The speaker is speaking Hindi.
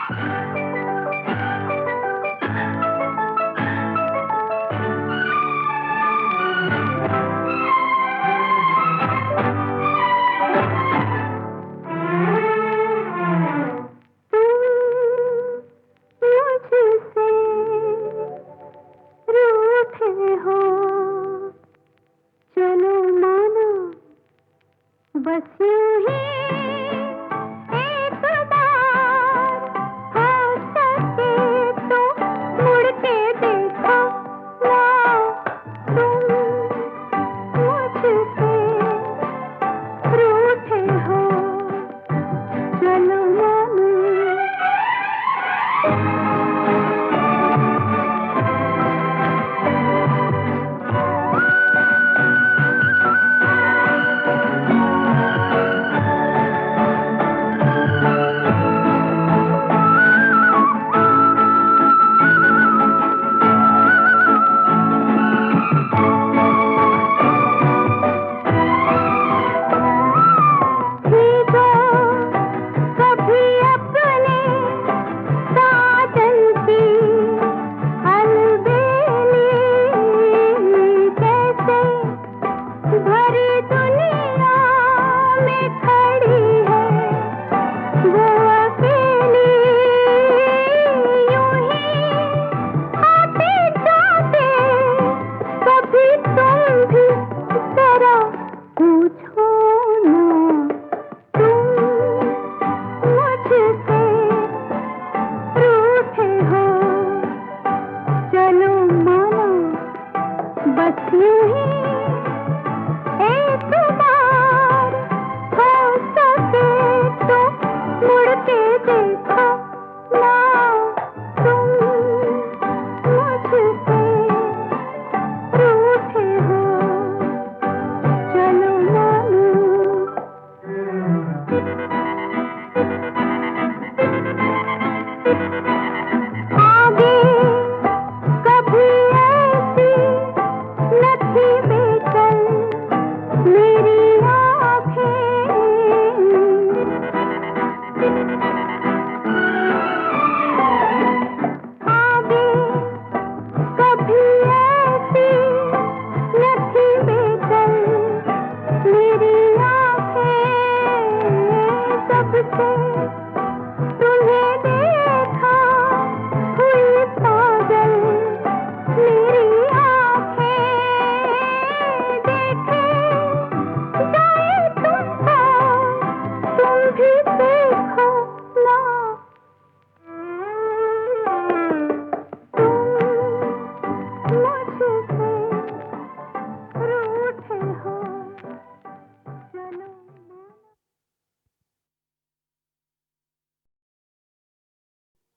बस यूं ही एक बार हो सके तो मुड़ के देखो ना तुम मुझसे रूठे हो। चलो मानो भरी दुनिया में खड़ी है वो अकेली, यूं ही आते जाते कभी तुम भी जरा पूछो ना तुम मुझसे रूठे हो। चलो मानो बस यूं ही एक बार हो सके तो मुड़ के देखो ना तुम मुझसे रूठे हो। चलो मानो आगे कभी ऐसी न थी बेकल मेरी आँखें, आगे कभी ऐसी न थी बेकल मेरी आँखें। जब से तुम्हें देखा हुई पागल मेरी आँखें। देखे जाए तुमको तुम भी